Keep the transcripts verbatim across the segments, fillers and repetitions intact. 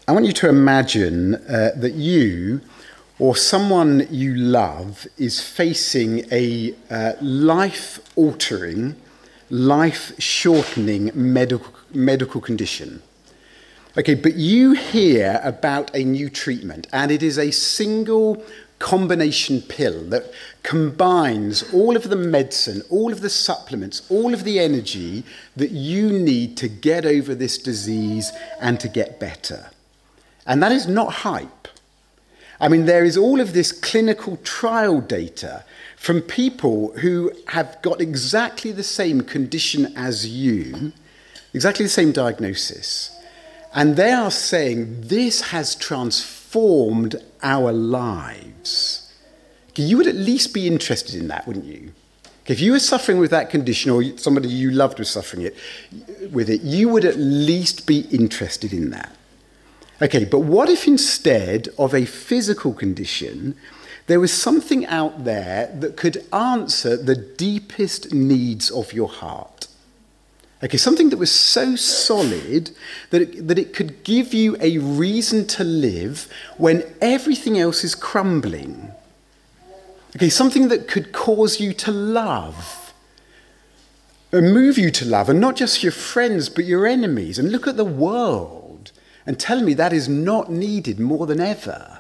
I want you to imagine uh, that you or someone you love is facing a uh, life-altering, life-shortening medical, medical condition. Okay, but you hear about a new treatment, and it is a single combination pill that combines all of the medicine, all of the supplements, all of the energy that you need to get over this disease and to get better. And that is not hype. I mean, there is all of this clinical trial data from people who have got exactly the same condition as you, exactly the same diagnosis. And they are saying this has transformed our lives. Okay, you would at least be interested in that, wouldn't you? Okay, if you were suffering with that condition, or somebody you loved was suffering it with it, you would at least be interested in that. Okay, but what if instead of a physical condition, there was something out there that could answer the deepest needs of your heart? Okay, something that was so solid that it, that it could give you a reason to live when everything else is crumbling. Okay, something that could cause you to love, and move you to love, and not just your friends, but your enemies, and look at the world, and tell me that is not needed more than ever.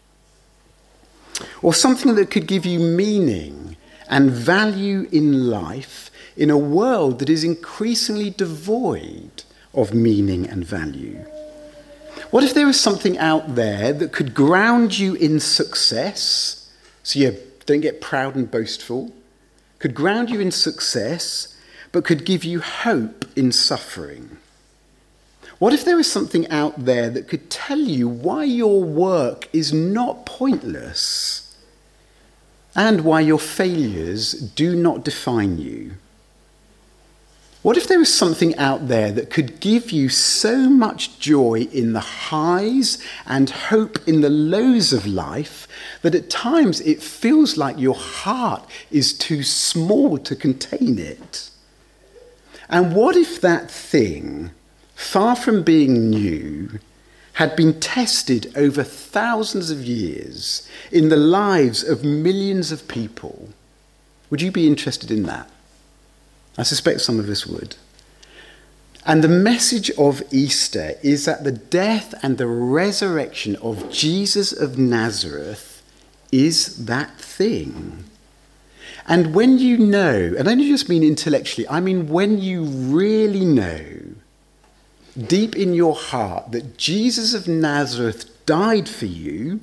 Or something that could give you meaning and value in life in a world that is increasingly devoid of meaning and value. What if there was something out there that could ground you in success, so you don't get proud and boastful, could ground you in success, but could give you hope in suffering? What if there was something out there that could tell you why your work is not pointless and why your failures do not define you? What if there was something out there that could give you so much joy in the highs and hope in the lows of life that at times it feels like your heart is too small to contain it? And what if that thing, far from being new, had been tested over thousands of years in the lives of millions of people? Would you be interested in that? I suspect some of us would. And the message of Easter is that the death and the resurrection of Jesus of Nazareth is that thing. And when you know, and I don't just mean intellectually, I mean when you really know deep in your heart that Jesus of Nazareth died for you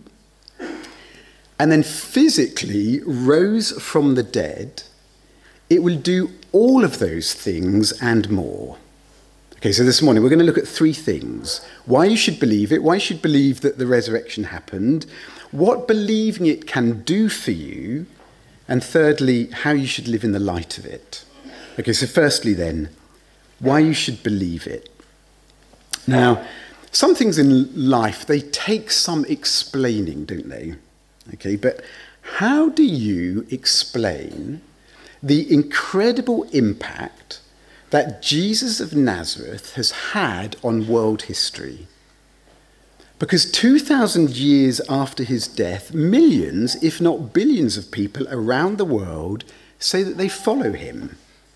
and then physically rose from the dead, it will do all of those things and more. Okay, so this morning we're going to look at three things. Why you should believe it, why you should believe that the resurrection happened, what believing it can do for you, and thirdly, how you should live in the light of it. Okay, so firstly then, why you should believe it. Now, some things in life, they take some explaining, don't they? Okay, but how do you explain the incredible impact that Jesus of Nazareth has had on world history? Because two thousand years after his death, millions, if not billions of people around the world say that they follow him.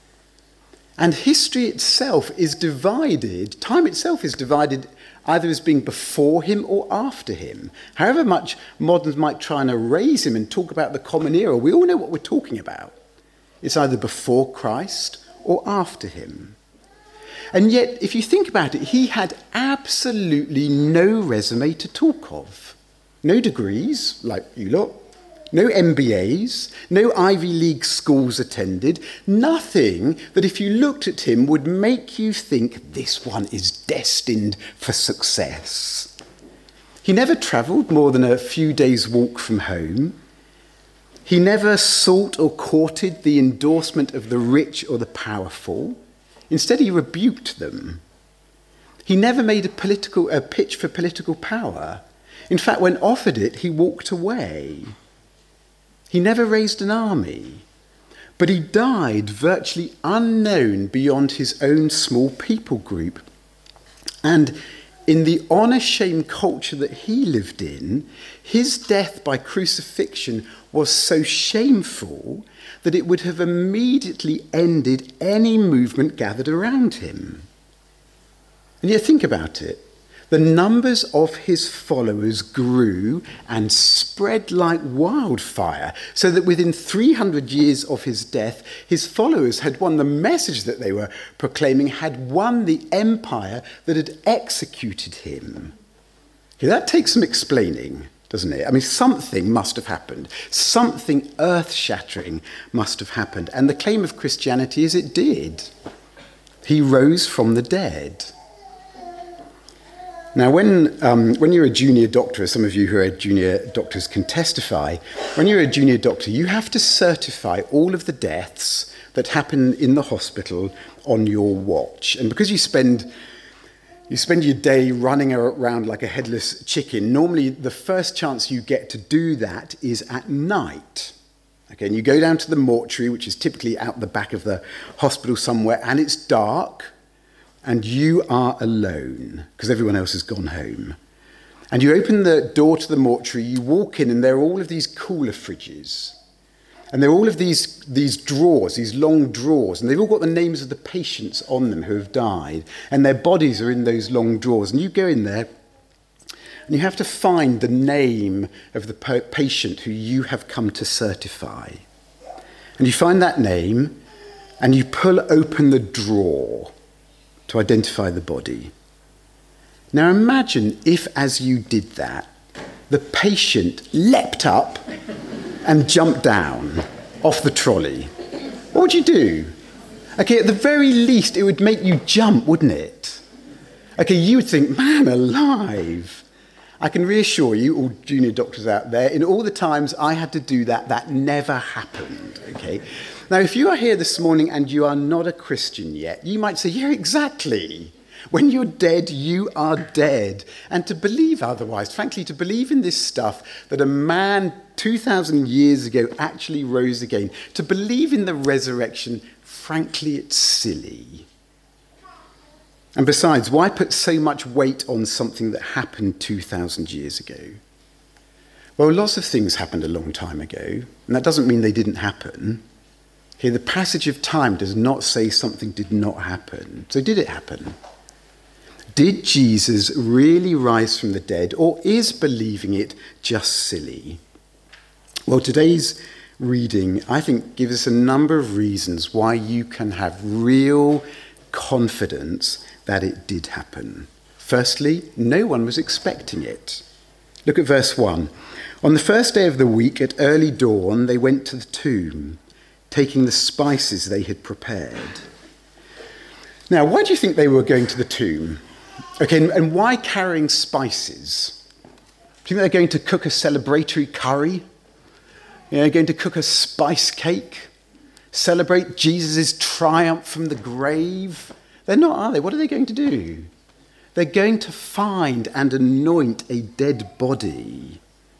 And history itself is divided, time itself is divided either as being before him or after him. However much moderns might try and erase him and talk about the common era, we all know what we're talking about. It's either before Christ or after him. And yet, if you think about it, he had absolutely no resume to talk of. No degrees, like you lot. No M B As. No Ivy League schools attended. Nothing that if you looked at him would make you think this one is destined for success. He never travelled more than a few days' walk from home. He never sought or courted the endorsement of the rich or the powerful. Instead, he rebuked them. He never made a political a pitch for political power. In fact, when offered it, he walked away. He never raised an army, but he died virtually unknown beyond his own small people group. And in the honour-shame culture that he lived in, his death by crucifixion was so shameful that it would have immediately ended any movement gathered around him. And yet think about it. The numbers of his followers grew and spread like wildfire, so that within three hundred years of his death, his followers had won the message that they were proclaiming, had won the empire that had executed him. Okay, that takes some explaining, doesn't it? I mean, something must have happened. Something earth-shattering must have happened. And the claim of Christianity is it did. He rose from the dead. Now, when, um, when you're a junior doctor, as some of you who are junior doctors can testify, when you're a junior doctor, you have to certify all of the deaths that happen in the hospital on your watch. And because you spend, you spend your day running around like a headless chicken, normally the first chance you get to do that is at night. Okay, and you go down to the mortuary, which is typically out the back of the hospital somewhere, and it's dark. And you are alone, because everyone else has gone home. And you open the door to the mortuary, you walk in, and there are all of these cooler fridges. And there are all of these, these drawers, these long drawers, and they've all got the names of the patients on them who have died. And their bodies are in those long drawers. And you go in there, and you have to find the name of the patient who you have come to certify. And you find that name, and you pull open the drawer to identify the body. Now imagine if, as you did that, the patient leapt up and jumped down off the trolley. What would you do? Okay, at the very least, it would make you jump, wouldn't it? Okay, you would think, man alive. I can reassure you, all junior doctors out there, in all the times I had to do that, that never happened, okay? Now, if you are here this morning and you are not a Christian yet, you might say, yeah, exactly. When you're dead, you are dead. And to believe otherwise, frankly, to believe in this stuff, that a man two thousand years ago actually rose again, to believe in the resurrection, frankly, it's silly. And besides, why put so much weight on something that happened two thousand years ago? Well, lots of things happened a long time ago, and that doesn't mean they didn't happen. Okay, the passage of time does not say something did not happen. So did it happen? Did Jesus really rise from the dead, or is believing it just silly? Well, today's reading, I think, gives us a number of reasons why you can have real confidence that it did happen. Firstly, no one was expecting it. Look at verse one. On the first day of the week, at early dawn, they went to the tomb, taking the spices they had prepared. Now, why do you think they were going to the tomb? Okay, and why carrying spices? Do you think they're going to cook a celebratory curry? You know, going to cook a spice cake? Celebrate Jesus' triumph from the grave? They're not, are they? What are they going to do? They're going to find and anoint a dead body.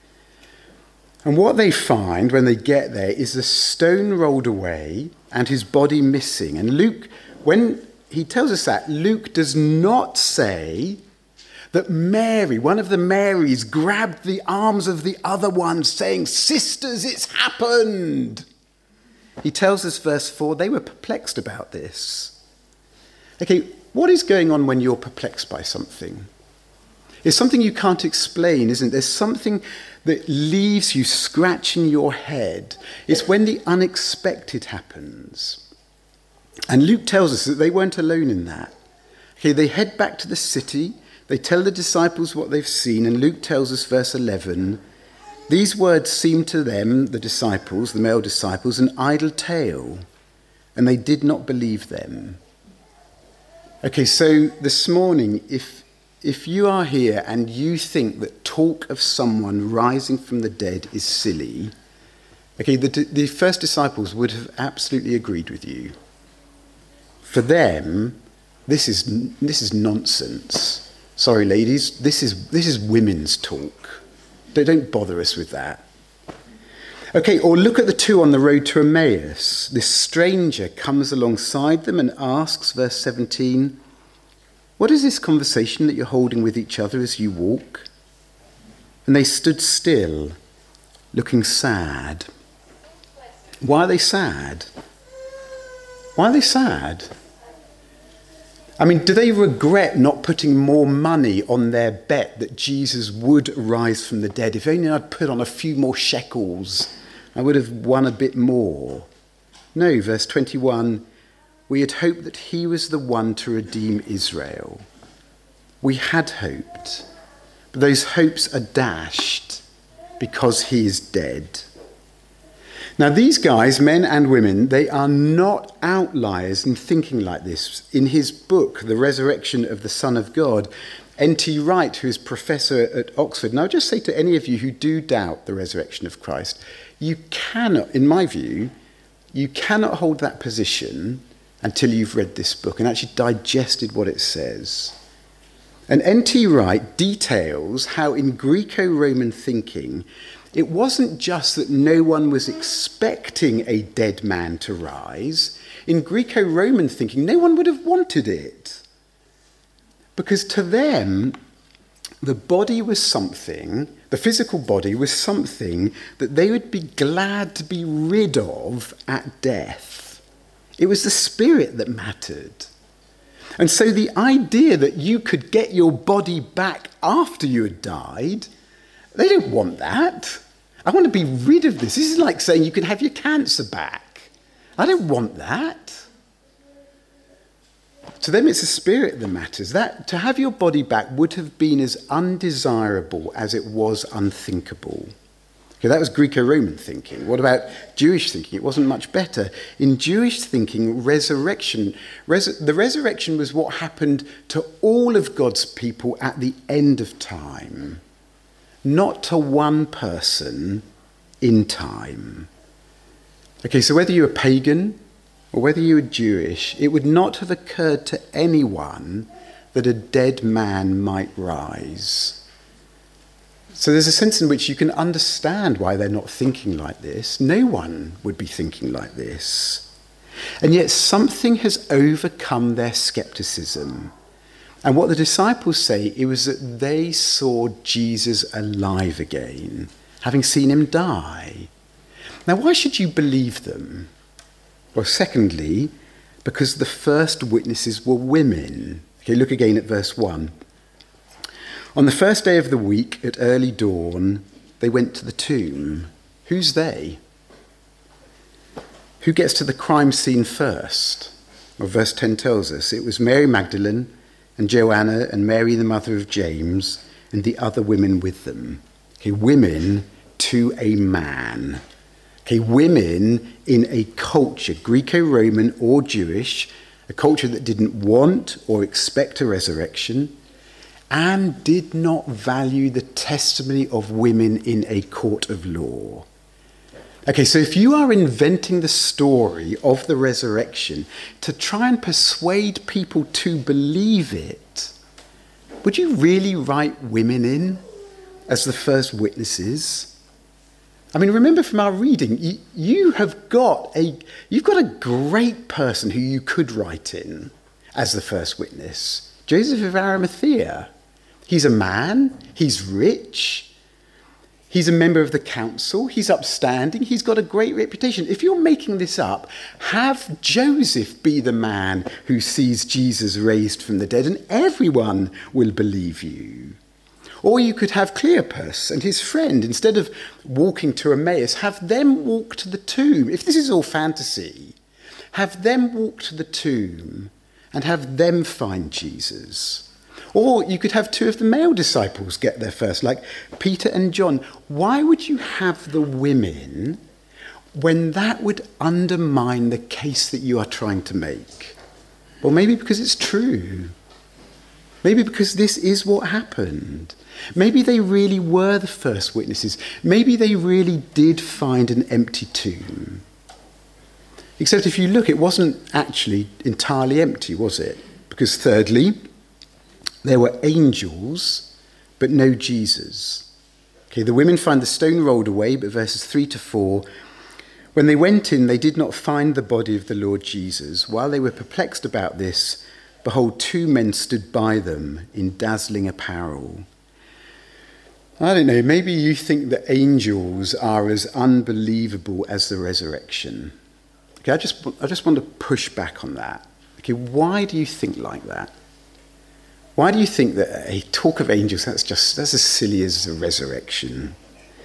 And what they find when they get there is the stone rolled away and his body missing. And Luke, when he tells us that, Luke does not say that Mary, one of the Marys, grabbed the arms of the other one saying, "Sisters, it's happened." He tells us, verse four, they were perplexed about this. Okay, what is going on when you're perplexed by something? It's something you can't explain, isn't it? There's something that leaves you scratching your head. It's when the unexpected happens. And Luke tells us that they weren't alone in that. Okay, they head back to the city. They tell the disciples what they've seen. And Luke tells us, verse eleven, these words seemed to them, the disciples, the male disciples, an idle tale, and they did not believe them. Okay, so this morning, if If you are here and you think that talk of someone rising from the dead is silly, okay, the, the first disciples would have absolutely agreed with you. For them, this is this is nonsense. Sorry, ladies, this is this is women's talk. Don't, don't bother us with that. Okay, or look at the two on the road to Emmaus. This stranger comes alongside them and asks, verse seventeen, what is this conversation that you're holding with each other as you walk? And they stood still, looking sad. Why are they sad? Why are they sad? I mean, do they regret not putting more money on their bet that Jesus would rise from the dead? If only I'd put on a few more shekels, I would have won a bit more. No, verse twenty-one, we had hoped that he was the one to redeem Israel. We had hoped, but those hopes are dashed because he is dead. Now, these guys, men and women, they are not outliers in thinking like this. In his book, The Resurrection of the Son of God, N T Wright, who is professor at Oxford, and I'll just say to any of you who do doubt the resurrection of Christ, you cannot, in my view, you cannot hold that position until you've read this book and actually digested what it says. And N T Wright details how in Greco-Roman thinking, it wasn't just that no one was expecting a dead man to rise. In Greco-Roman thinking, no one would have wanted it. Because to them, the body was something, the physical body was something that they would be glad to be rid of at death. It was the spirit that mattered. And so the idea that you could get your body back after you had died, they don't want that. I want to be rid of this. This is like saying you can have your cancer back. I don't want that. To them, it's the spirit that matters. That to have your body back would have been as undesirable as it was unthinkable. Okay, that was Greco-Roman thinking. What about Jewish thinking? It wasn't much better. In Jewish thinking, resurrection, res- the resurrection was what happened to all of God's people at the end of time. Not to one person in time. Okay, so whether you're a pagan or whether you were Jewish, it would not have occurred to anyone that a dead man might rise. So there's a sense in which you can understand why they're not thinking like this. No one would be thinking like this. And yet something has overcome their skepticism. And what the disciples say, it was that they saw Jesus alive again, having seen him die. Now, why should you believe them? Well, secondly, because the first witnesses were women. Okay, look again at verse one. On the first day of the week, at early dawn, they went to the tomb. Who's they? Who gets to the crime scene first? Well, verse ten tells us it was Mary Magdalene, and Joanna and Mary, the mother of James, and the other women with them. Okay, women to a man. Okay, women in a culture, Greco-Roman or Jewish, a culture that didn't want or expect a resurrection, and did not value the testimony of women in a court of law. Okay, so if you are inventing the story of the resurrection to try and persuade people to believe it, would you really write women in as the first witnesses? I mean, remember from our reading, you, you have got a you've got a great person who you could write in as the first witness. Joseph of Arimathea. He's a man, he's rich, he's a member of the council, he's upstanding, he's got a great reputation. If you're making this up, have Joseph be the man who sees Jesus raised from the dead, and everyone will believe you. Or you could have Cleopas and his friend, instead of walking to Emmaus, have them walk to the tomb. If this is all fantasy, have them walk to the tomb and have them find Jesus. Or you could have two of the male disciples get there first, like Peter and John. Why would you have the women when that would undermine the case that you are trying to make? Well, maybe because it's true. Maybe because this is what happened. Maybe they really were the first witnesses. Maybe they really did find an empty tomb. Except if you look, it wasn't actually entirely empty, was it? Because thirdly, there were angels, but no Jesus. Okay, the women find the stone rolled away, but verses three to four, when they went in, they did not find the body of the Lord Jesus. While they were perplexed about this, behold, two men stood by them in dazzling apparel. I don't know, maybe you think that angels are as unbelievable as the resurrection. Okay, I just, I just want to push back on that. Okay, why do you think like that? Why do you think that a talk of angels, that's just, that's as silly as the resurrection?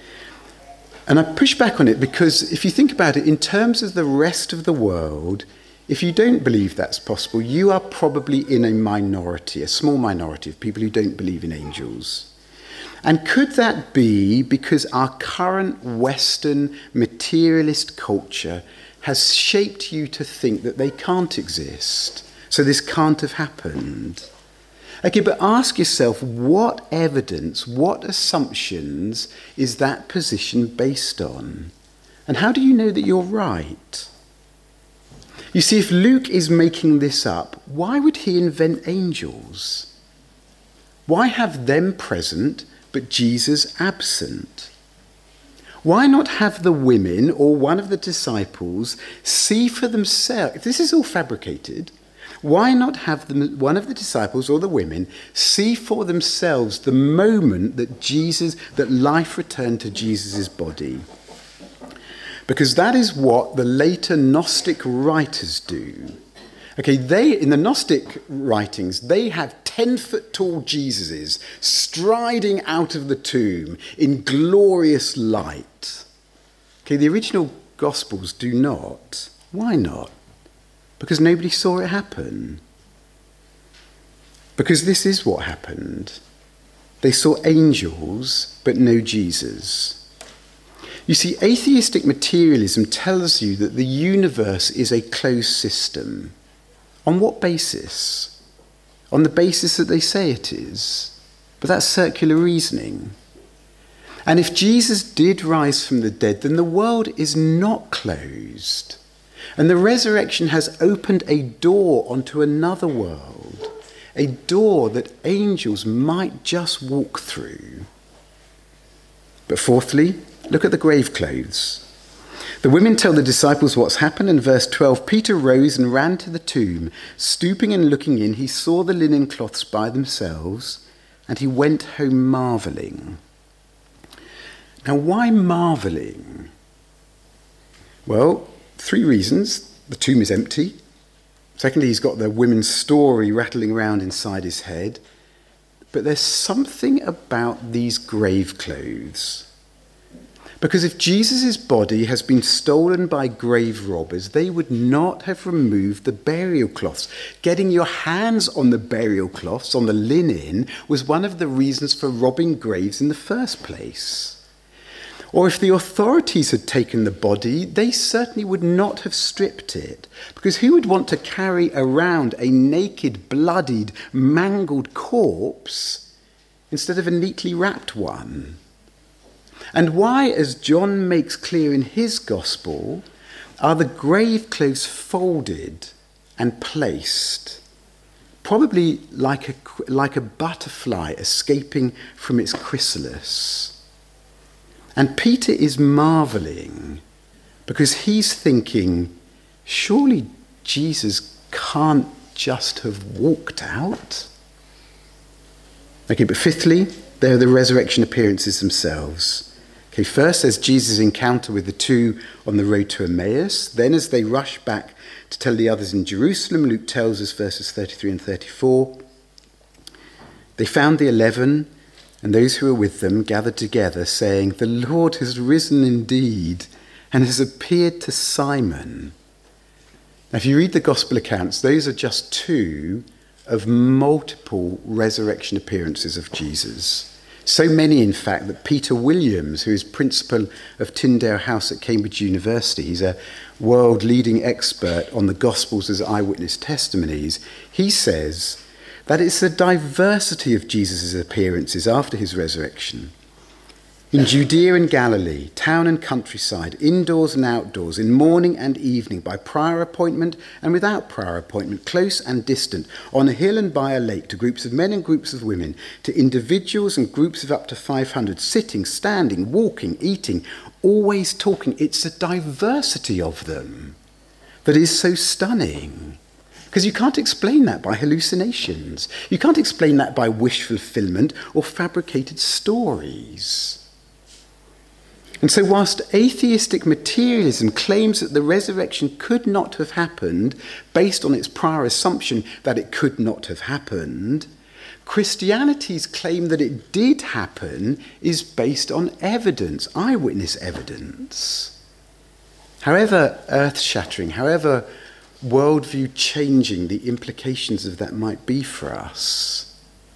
And I push back on it because if you think about it, in terms of the rest of the world, if you don't believe that's possible, you are probably in a minority, a small minority of people who don't believe in angels. And could that be because our current Western materialist culture has shaped you to think that they can't exist? So this can't have happened. Okay, but ask yourself, what evidence, what assumptions is that position based on? And how do you know that you're right? You see, if Luke is making this up, why would he invent angels? Why have them present but Jesus absent? Why not have the women or one of the disciples see for themselves? If this is all fabricated, why not have them, one of the disciples or the women see for themselves the moment that Jesus, that life returned to Jesus' body? Because that is what the later Gnostic writers do. Okay, they, in the Gnostic writings, they have ten-foot-tall Jesuses striding out of the tomb in glorious light. Okay, the original Gospels do not. Why not? Because nobody saw it happen. Because this is what happened. They saw angels, but no Jesus. You see, atheistic materialism tells you that the universe is a closed system. On what basis? On the basis that they say it is. But that's circular reasoning. And if Jesus did rise from the dead, then the world is not closed. And the resurrection has opened a door onto another world, a door that angels might just walk through. But fourthly, look at the grave clothes. The women tell the disciples what's happened. In verse twelve, Peter rose and ran to the tomb. Stooping and looking in, he saw the linen cloths by themselves, and he went home marvelling. Now, why marvelling? Well, three reasons. The tomb is empty. Secondly, he's got the women's story rattling around inside his head. But there's something about these grave clothes. Because if Jesus' body has been stolen by grave robbers, they would not have removed the burial cloths. Getting your hands on the burial cloths, on the linen, was one of the reasons for robbing graves in the first place. Or if the authorities had taken the body, they certainly would not have stripped it. Because who would want to carry around a naked, bloodied, mangled corpse instead of a neatly wrapped one? And why, as John makes clear in his gospel, are the grave clothes folded and placed, probably like a, like a butterfly escaping from its chrysalis? And Peter is marvelling because he's thinking, surely Jesus can't just have walked out? Okay, but fifthly, there are the resurrection appearances themselves. Okay, first there's Jesus' encounter with the two on the road to Emmaus. Then as they rush back to tell the others in Jerusalem, Luke tells us verses thirty-three and thirty-four. They found the eleven and those who were with them gathered together, saying, "The Lord has risen indeed and has appeared to Simon." Now, if you read the gospel accounts, those are just two of multiple resurrection appearances of Jesus. So many, in fact, that Peter Williams, who is principal of Tyndale House at Cambridge University, he's a world-leading expert on the Gospels as eyewitness testimonies, he says that it's the diversity of Jesus' appearances after his resurrection. In Judea and Galilee, town and countryside, indoors and outdoors, in morning and evening, by prior appointment and without prior appointment, close and distant, on a hill and by a lake, to groups of men and groups of women, to individuals and groups of up to five hundred, sitting, standing, walking, eating, always talking. It's the diversity of them that is so stunning. Because you can't explain that by hallucinations. You can't explain that by wish fulfillment or fabricated stories. And so whilst atheistic materialism claims that the resurrection could not have happened based on its prior assumption that it could not have happened, Christianity's claim that it did happen is based on evidence, eyewitness evidence. However earth-shattering, however worldview changing the implications of that might be for us.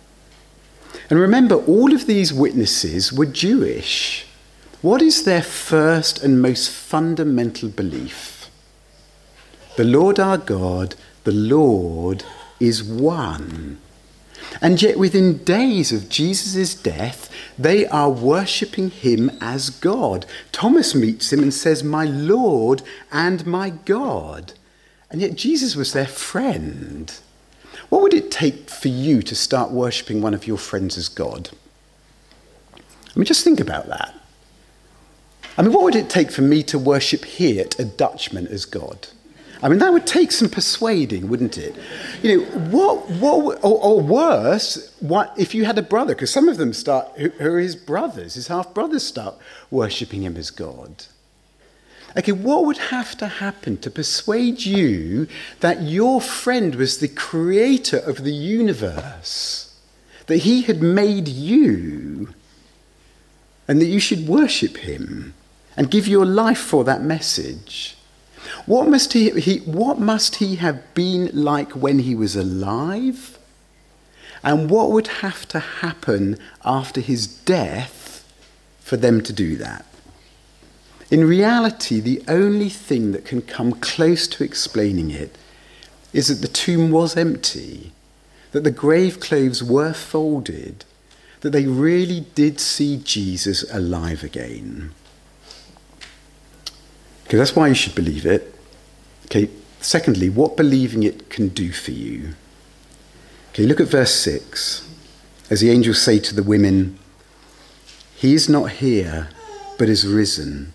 And remember, all of these witnesses were Jewish. What is their first and most fundamental belief? The Lord our God, the Lord is one. And yet within days of Jesus' death, they are worshipping him as God. Thomas meets him and says, "My Lord and my God." And yet Jesus was their friend. What would it take for you to start worshipping one of your friends as God? I mean, just think about that. I mean, what would it take for me to worship Geert, a Dutchman, as God? I mean, that would take some persuading, wouldn't it? You know, what, what, or, or worse, what if you had a brother? Because some of them start, who are his brothers, his half-brothers start worshipping him as God. Okay, what would have to happen to persuade you that your friend was the creator of the universe, that he had made you, and that you should worship him and give your life for that message? What must he, he, what must he have been like when he was alive? And what would have to happen after his death for them to do that? In reality, the only thing that can come close to explaining it is that the tomb was empty, that the grave clothes were folded, that they really did see Jesus alive again. Okay, that's why you should believe it. Okay, secondly, what believing it can do for you. Okay, look at verse six. As the angels say to the women, "He is not here, but is risen."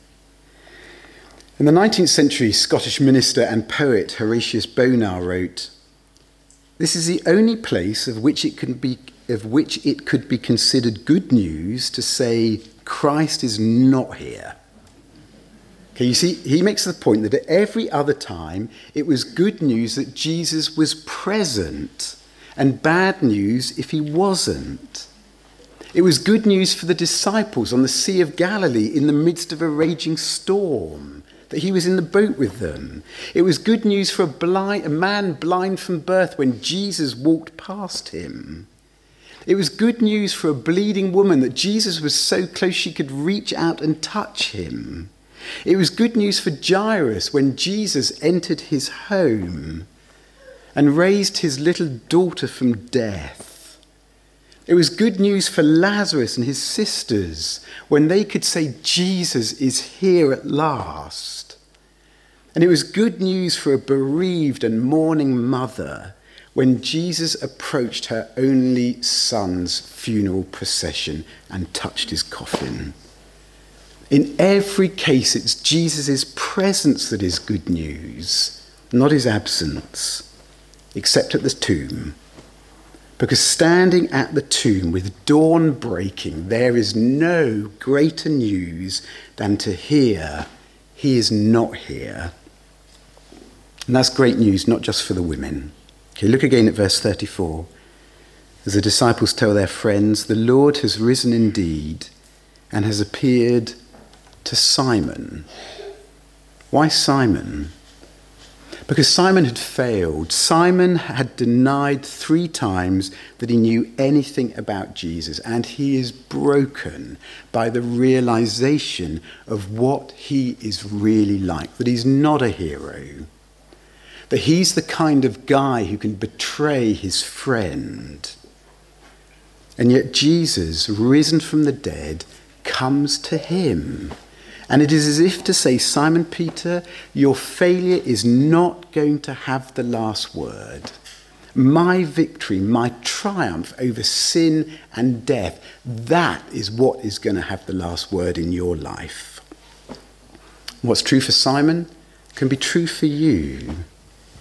In the nineteenth century, Scottish minister and poet Horatius Bonar wrote, "This is the only place of which it can be of which it could be considered good news to say Christ is not here." Okay, you see, he makes the point that at every other time it was good news that Jesus was present and bad news if he wasn't. It was good news for the disciples on the Sea of Galilee in the midst of a raging storm, that he was in the boat with them. It was good news for a, blind, a man blind from birth when Jesus walked past him. It was good news for a bleeding woman that Jesus was so close she could reach out and touch him. It was good news for Jairus when Jesus entered his home and raised his little daughter from death. It was good news for Lazarus and his sisters when they could say, "Jesus is here at last." And it was good news for a bereaved and mourning mother when Jesus approached her only son's funeral procession and touched his coffin. In every case, it's Jesus' presence that is good news, not his absence, except at the tomb. Because standing at the tomb with dawn breaking, there is no greater news than to hear he is not here. And that's great news, not just for the women. Okay, look again at verse thirty-four. As the disciples tell their friends, "The Lord has risen indeed and has appeared to Simon." Why Simon? Because Simon had failed. Simon had denied three times that he knew anything about Jesus, and he is broken by the realization of what he is really like, that he's not a hero, that he's the kind of guy who can betray his friend. And yet Jesus, risen from the dead, comes to him. And it is as if to say, "Simon Peter, your failure is not going to have the last word. My victory, my triumph over sin and death, that is what is going to have the last word in your life." What's true for Simon can be true for you.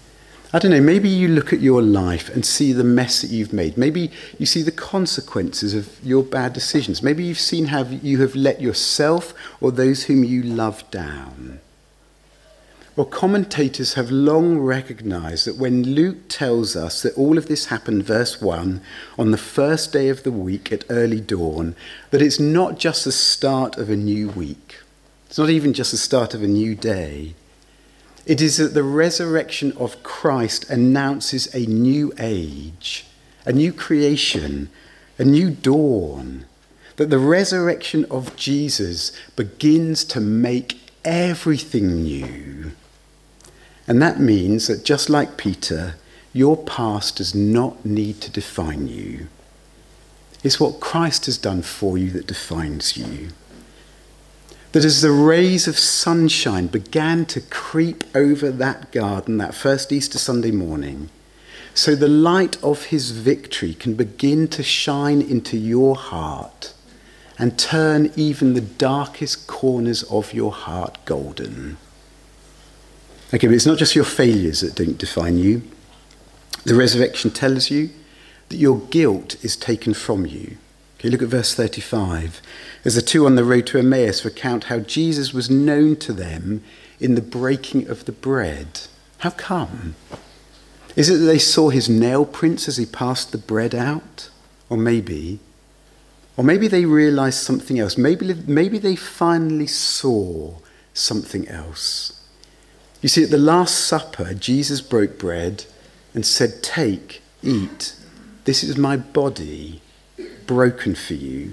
I don't know, maybe you look at your life and see the mess that you've made. Maybe you see the consequences of your bad decisions. Maybe you've seen how you have let yourself or those whom you love down. Well, commentators have long recognised that when Luke tells us that all of this happened, verse one, on the first day of the week at early dawn, that it's not just the start of a new week. It's not even just the start of a new day. It is that the resurrection of Christ announces a new age, a new creation, a new dawn. That the resurrection of Jesus begins to make everything new. And that means that just like Peter, your past does not need to define you. It's what Christ has done for you that defines you. That as the rays of sunshine began to creep over that garden that first Easter Sunday morning, so the light of his victory can begin to shine into your heart and turn even the darkest corners of your heart golden. Okay, but it's not just your failures that don't define you. The resurrection tells you that your guilt is taken from you. Okay, look at verse thirty-five. As the two on the road to Emmaus recount how Jesus was known to them in the breaking of the bread. How come? Is it that they saw his nail prints as he passed the bread out? Or maybe, or maybe they realised something else. Maybe, maybe they finally saw something else. You see, at the Last Supper, Jesus broke bread and said, "Take, eat, this is my body, broken for you."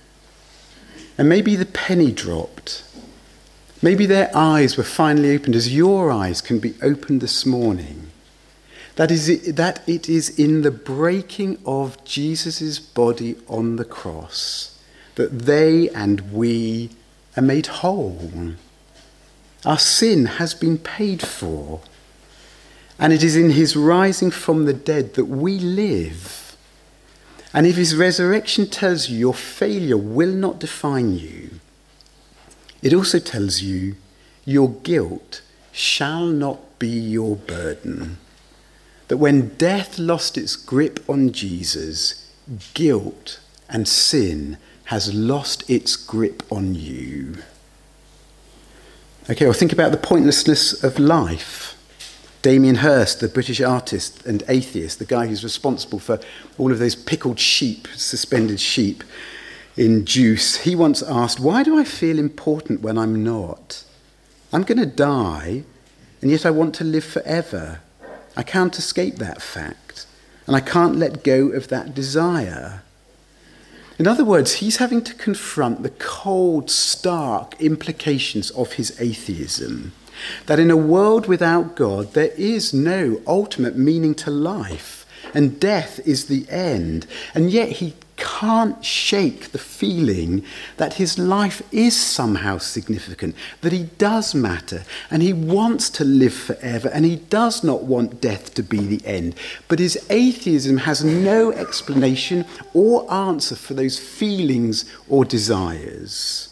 And maybe the penny dropped. Maybe their eyes were finally opened as your eyes can be opened this morning. That is it, that it is in the breaking of Jesus' body on the cross that they and we are made whole. Our sin has been paid for. And it is in his rising from the dead that we live. And if his resurrection tells you your failure will not define you, it also tells you your guilt shall not be your burden. That when death lost its grip on Jesus, guilt and sin has lost its grip on you. Okay, well, think about the pointlessness of life. Damien Hirst, the British artist and atheist, the guy who's responsible for all of those pickled sheep, suspended sheep in juice, he once asked, "Why do I feel important when I'm not? I'm going to die, and yet I want to live forever. I can't escape that fact, and I can't let go of that desire." In other words, he's having to confront the cold, stark implications of his atheism. That in a world without God, there is no ultimate meaning to life, and death is the end. And yet he can't shake the feeling that his life is somehow significant, that he does matter, and he wants to live forever, and he does not want death to be the end. But his atheism has no explanation or answer for those feelings or desires.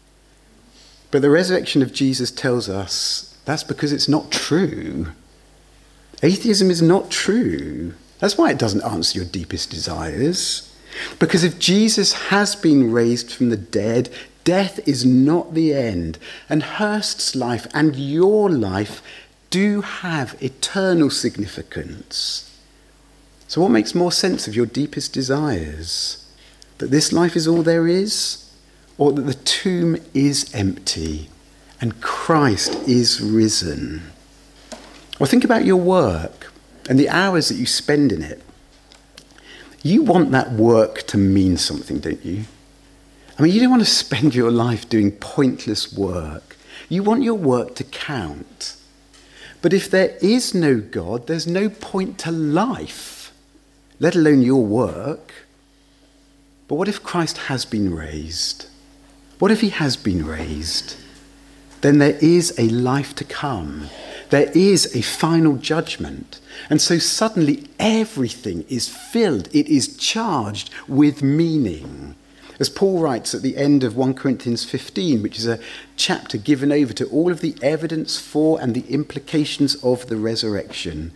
But the resurrection of Jesus tells us that's because it's not true. Atheism is not true. That's why it doesn't answer your deepest desires. Because if Jesus has been raised from the dead, death is not the end. And Hirst's life and your life do have eternal significance. So what makes more sense of your deepest desires? That this life is all there is? Or that the tomb is empty and Christ is risen? Or think about your work and the hours that you spend in it. You want that work to mean something, don't you? I mean, you don't want to spend your life doing pointless work. You want your work to count. But if there is no God, there's no point to life, let alone your work. But what if Christ has been raised? What if he has been raised? Then there is a life to come. There is a final judgment. And so suddenly everything is filled. It is charged with meaning. As Paul writes at the end of First Corinthians fifteen, which is a chapter given over to all of the evidence for and the implications of the resurrection,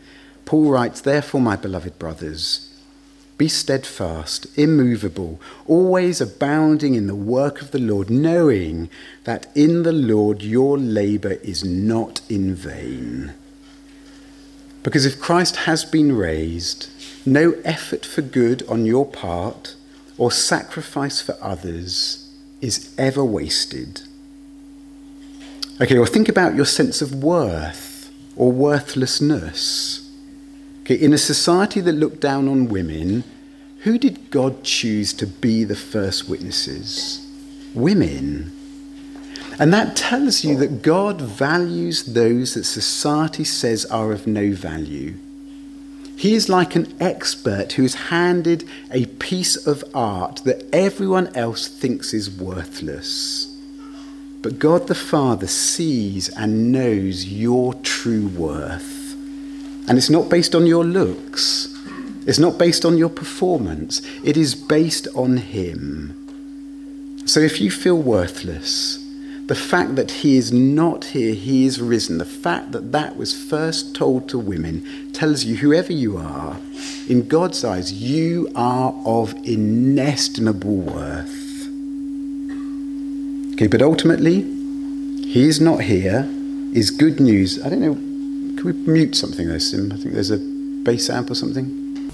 Paul writes, "Therefore, my beloved brothers, be steadfast, immovable, always abounding in the work of the Lord, knowing that in the Lord your labour is not in vain." Because if Christ has been raised, no effort for good on your part or sacrifice for others is ever wasted. Okay, or think about your sense of worth or worthlessness. Okay, in a society that looked down on women, who did God choose to be the first witnesses? Women. And that tells you that God values those that society says are of no value. He is like an expert who is handed a piece of art that everyone else thinks is worthless. But God the Father sees and knows your true worth. And it's not based on your looks. It's not based on your performance. It is based on him. So if you feel worthless, the fact that he is not here, he is risen, the fact that that was first told to women tells you, whoever you are, in God's eyes, you are of inestimable worth. Okay, but ultimately, he is not here is good news. I don't know, can we mute something there, Sim? I think there's a bass amp or something.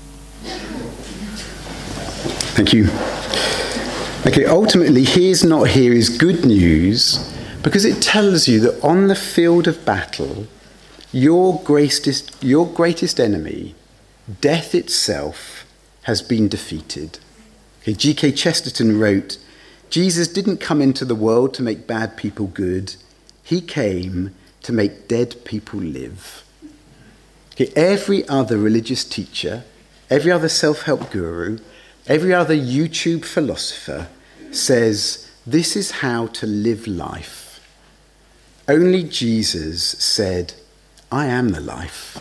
Thank you. Okay, ultimately, he is not here is good news because it tells you that on the field of battle, your greatest, your greatest enemy, death itself, has been defeated. Okay, G K Chesterton wrote, "Jesus didn't come into the world to make bad people good. He came to make dead people live." Okay, every other religious teacher, every other self-help guru, every other YouTube philosopher says this is how to live life. Only Jesus said, "I am the life.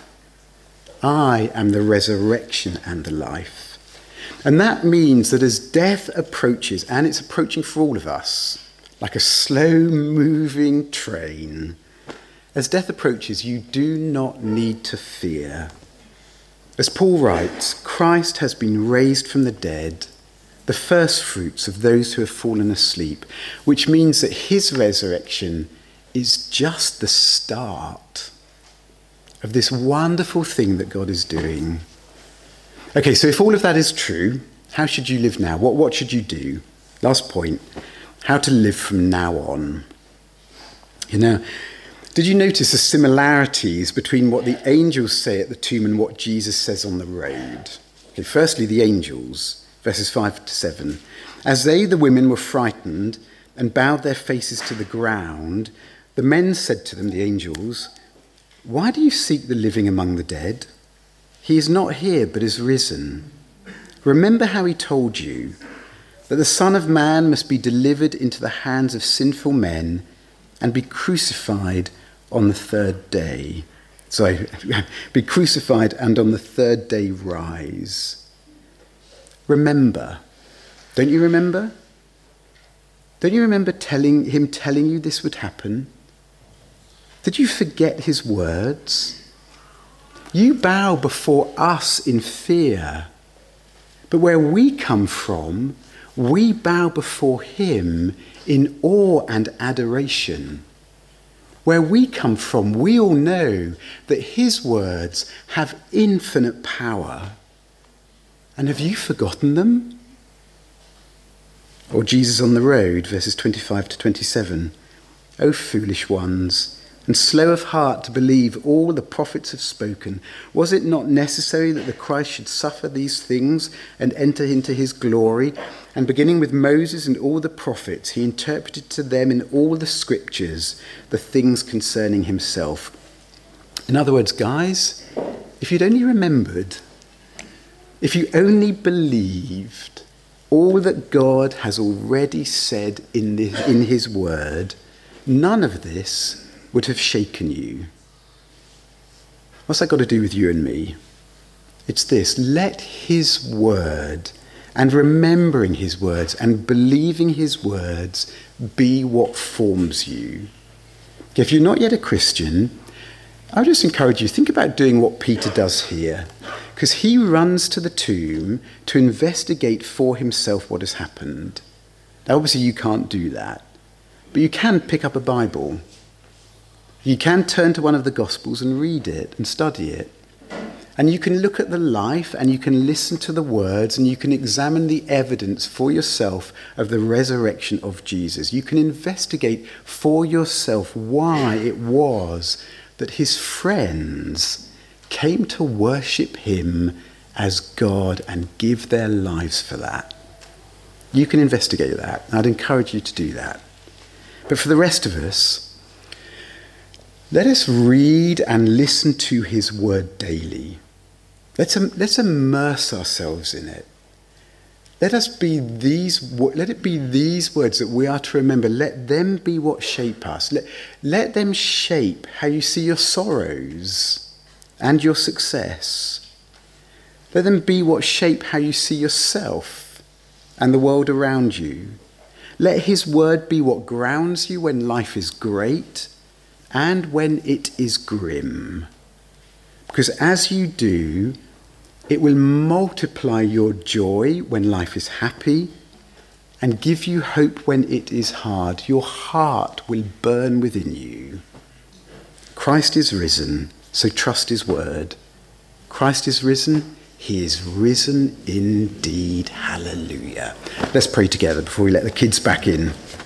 I am the resurrection and the life." And that means that as death approaches, and it's approaching for all of us, like a slow-moving train, as death approaches, you do not need to fear. As Paul writes, Christ has been raised from the dead, the first fruits of those who have fallen asleep, which means that his resurrection is just the start of this wonderful thing that God is doing. Okay, so if all of that is true, how should you live now? What, what should you do? Last point, how to live from now on. You know, did you notice the similarities between what the angels say at the tomb and what Jesus says on the road? Okay, firstly, the angels, verses five to seven. As they, the women, were frightened and bowed their faces to the ground, the men said to them, the angels, "Why do you seek the living among the dead? He is not here, but is risen. Remember how he told you that the Son of Man must be delivered into the hands of sinful men and be crucified on the third day." Sorry, be crucified and on the third day rise. Remember. Don't you remember? Don't you remember telling him telling you this would happen? Did you forget his words? You bow before us in fear. But where we come from, we bow before him in awe and adoration. Where we come from, we all know that his words have infinite power. And have you forgotten them? Or Jesus on the road, verses twenty-five to twenty-seven. "O foolish ones, and slow of heart to believe all the prophets have spoken. Was it not necessary that the Christ should suffer these things and enter into his glory? And beginning with Moses and all the prophets, he interpreted to them in all the scriptures the things concerning himself." In other words, guys, if you'd only remembered, if you only believed all that God has already said in, the, in his word, none of this would have shaken you. What's that got to do with you and me? It's this: let his word and remembering his words and believing his words be what forms you. If you're not yet a Christian, I would just encourage you, think about doing what Peter does here, because he runs to the tomb to investigate for himself what has happened. Now, obviously, you can't do that, but you can pick up a Bible. You can turn to one of the Gospels and read it and study it. And you can look at the life and you can listen to the words and you can examine the evidence for yourself of the resurrection of Jesus. You can investigate for yourself why it was that his friends came to worship him as God and give their lives for that. You can investigate that. I'd encourage you to do that. But for the rest of us, let us read and listen to his word daily. Let's, let's immerse ourselves in it. Let us be these. Let it be these words that we are to remember. Let them be what shape us. Let, let them shape how you see your sorrows and your success. Let them be what shape how you see yourself and the world around you. Let his word be what grounds you when life is great and when it is grim. Because as you do, it will multiply your joy when life is happy and give you hope when it is hard. Your heart will burn within you. Christ is risen, so trust his word. Christ is risen, he is risen indeed. Hallelujah. Let's pray together before we let the kids back in.